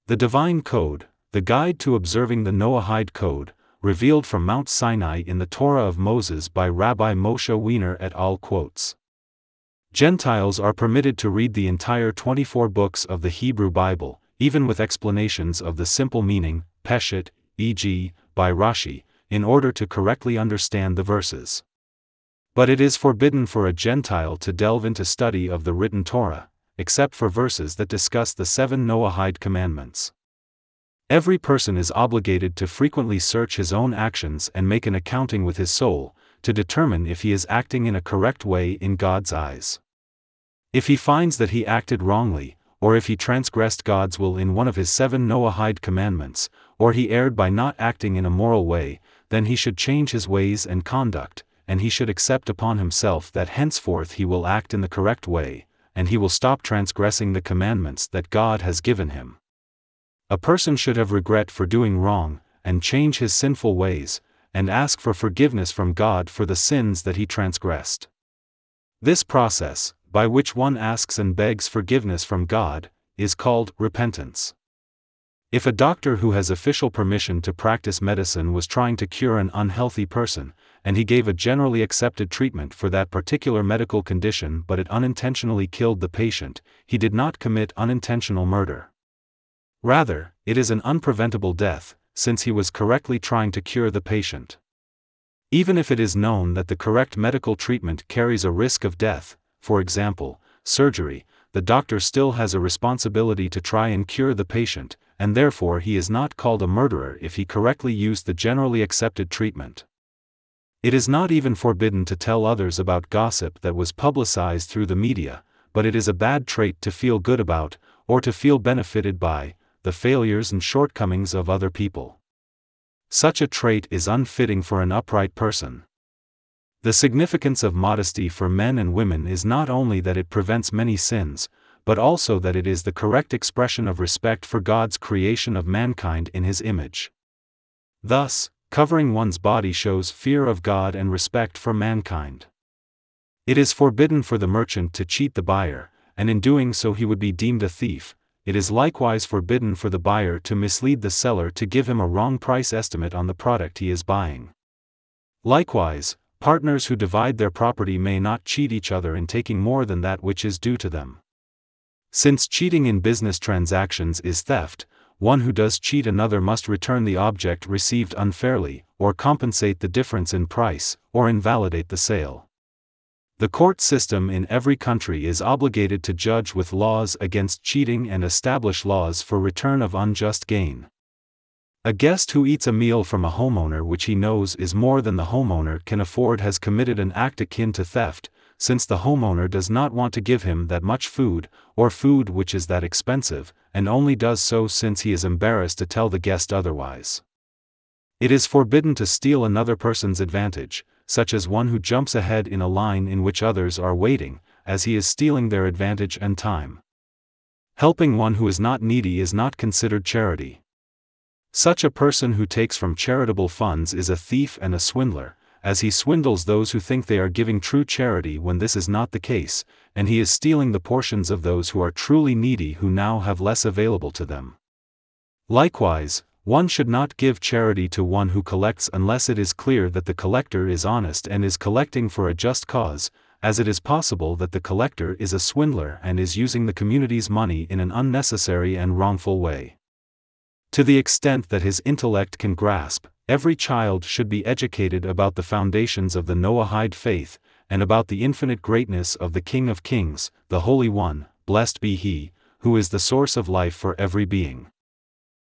The Divine Code, the Guide to Observing the Noahide Code, revealed from Mount Sinai in the Torah of Moses by Rabbi Moshe Weiner et al. Quotes. Gentiles are permitted to read the entire 24 books of the Hebrew Bible, even with explanations of the simple meaning, Peshet, e.g., by Rashi, in order to correctly understand the verses. But it is forbidden for a Gentile to delve into study of the written Torah, except for verses that discuss the 7 Noahide commandments. Every person is obligated to frequently search his own actions and make an accounting with his soul, to determine if he is acting in a correct way in God's eyes. If he finds that he acted wrongly, or if he transgressed God's will in one of his 7 Noahide commandments, or he erred by not acting in a moral way, then he should change his ways and conduct, and he should accept upon himself that henceforth he will act in the correct way, and he will stop transgressing the commandments that God has given him. A person should have regret for doing wrong, and change his sinful ways, and ask for forgiveness from God for the sins that he transgressed. This process, by which one asks and begs forgiveness from God, is called repentance. If a doctor who has official permission to practice medicine was trying to cure an unhealthy person, and he gave a generally accepted treatment for that particular medical condition but it unintentionally killed the patient, he did not commit unintentional murder. Rather, it is an unpreventable death, since he was correctly trying to cure the patient. Even if it is known that the correct medical treatment carries a risk of death, for example, surgery, the doctor still has a responsibility to try and cure the patient, and therefore he is not called a murderer if he correctly used the generally accepted treatment. It is not even forbidden to tell others about gossip that was publicized through the media, but it is a bad trait to feel good about, or to feel benefited by, the failures and shortcomings of other people. Such a trait is unfitting for an upright person. The significance of modesty for men and women is not only that it prevents many sins, but also that it is the correct expression of respect for God's creation of mankind in His image. Thus, covering one's body shows fear of God and respect for mankind. It is forbidden for the merchant to cheat the buyer, and in doing so he would be deemed a thief. It is likewise forbidden for the buyer to mislead the seller to give him a wrong price estimate on the product he is buying. Likewise, partners who divide their property may not cheat each other in taking more than that which is due to them. Since cheating in business transactions is theft, one who does cheat another must return the object received unfairly, or compensate the difference in price, or invalidate the sale. The court system in every country is obligated to judge with laws against cheating and establish laws for return of unjust gain. A guest who eats a meal from a homeowner which he knows is more than the homeowner can afford has committed an act akin to theft, since the homeowner does not want to give him that much food, or food which is that expensive, and only does so since he is embarrassed to tell the guest otherwise. It is forbidden to steal another person's advantage, such as one who jumps ahead in a line in which others are waiting, as he is stealing their advantage and time. Helping one who is not needy is not considered charity. Such a person who takes from charitable funds is a thief and a swindler, as he swindles those who think they are giving true charity when this is not the case, and he is stealing the portions of those who are truly needy who now have less available to them. Likewise, one should not give charity to one who collects unless it is clear that the collector is honest and is collecting for a just cause, as it is possible that the collector is a swindler and is using the community's money in an unnecessary and wrongful way. To the extent that his intellect can grasp, every child should be educated about the foundations of the Noahide faith, and about the infinite greatness of the King of Kings, the Holy One, blessed be He, who is the source of life for every being.